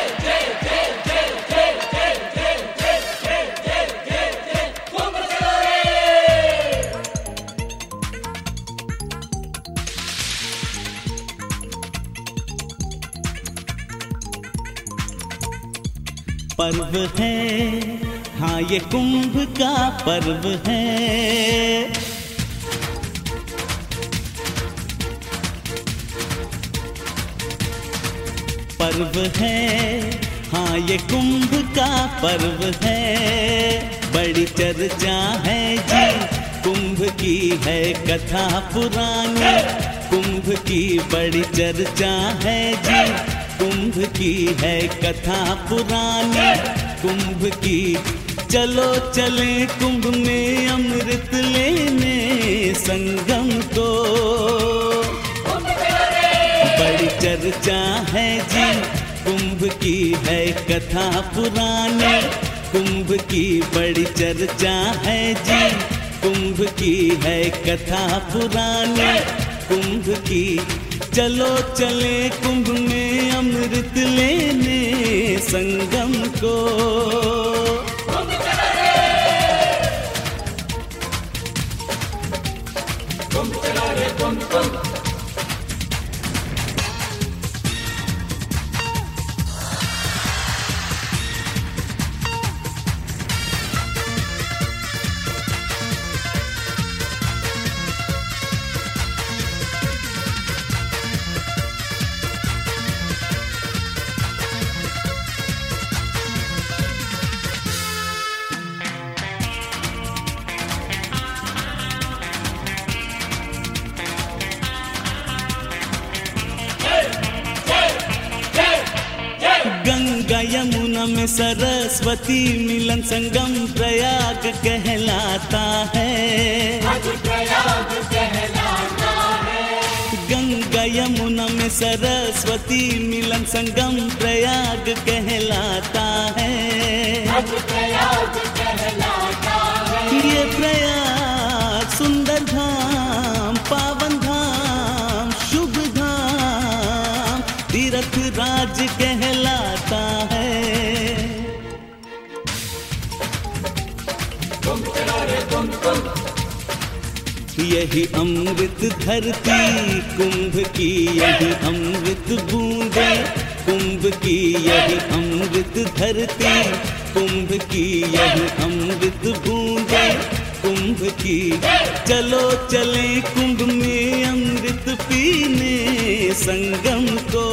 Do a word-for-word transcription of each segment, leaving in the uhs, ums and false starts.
पर्व है, हाँ ये कुंभ का पर्व है। पर्व है, हाँ ये कुंभ का पर्व है। बड़ी चर्चा है जी कुंभ की, है कथा पुरानी। कुंभ की बड़ी चर्चा है जी, कुंभ की है कथा पुरानी। कुंभ की चलो चले कुंभ में अमृत लेने संगम को। बड़ी चर्चा है जी कुंभ की, है कथा पुरानी। कुंभ की बड़ी चर्चा है जी, कुंभ की है कथा पुरानी। कुंभ की चलो चले कुंभ में अमृत लेने संगम को। कुंभ चला रे कुंभ कुंभ। गंगा यमुना में सरस्वती मिलन संगम प्रयाग कहलाता है। प्रयाग कहलाता है। गंगा यमुना में सरस्वती मिलन संगम प्रयाग कहलाता है। प्रयाग कहलाता है। ये प्रयाग सुंदर धाम, पावन धाम, शुभ धाम, तीर्थ राज कहलाता है। यही अमृत धरती कुंभ की, यही अमृत बूंदे कुंभ की। यही अमृत धरती कुंभ की, यही अमृत बूंदे कुंभ की। चलो चले कुंभ में अमृत पीने संगम को।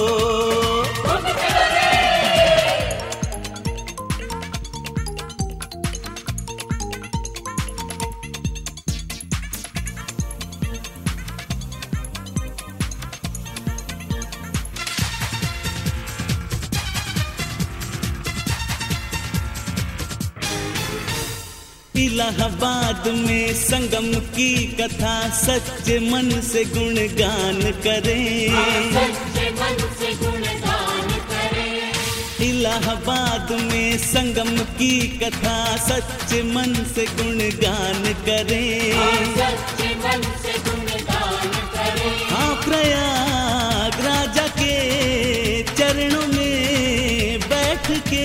इलाहाबाद में संगम की कथा सच्चे मन से गुणगान करें। सच्चे मन से गुणगान करें। इलाहाबाद में संगम की कथा सच्चे मन से गुणगान करें। सच्चे मन से गुणगान करें। हाँ प्रयाग राजा के चरणों में बैठ के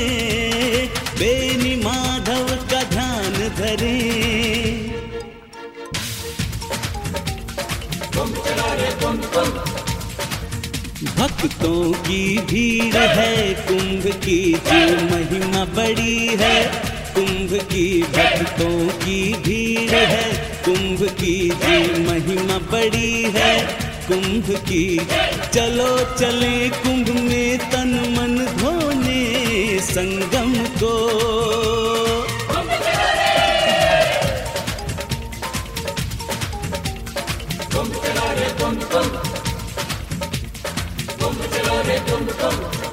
बेनी माधव का ध्यान धरे। भक्तों की भीड़ है कुंभ की, जो महिमा बड़ी है कुंभ की। भक्तों की भीड़ है कुंभ की, जो महिमा बड़ी है कुंभ की। चलो चले कुंभ में तन मन धोने संगम को। कुंभ चला रे कुंभ कुंभ। कुंभ चला रे कुंभ कुंभ।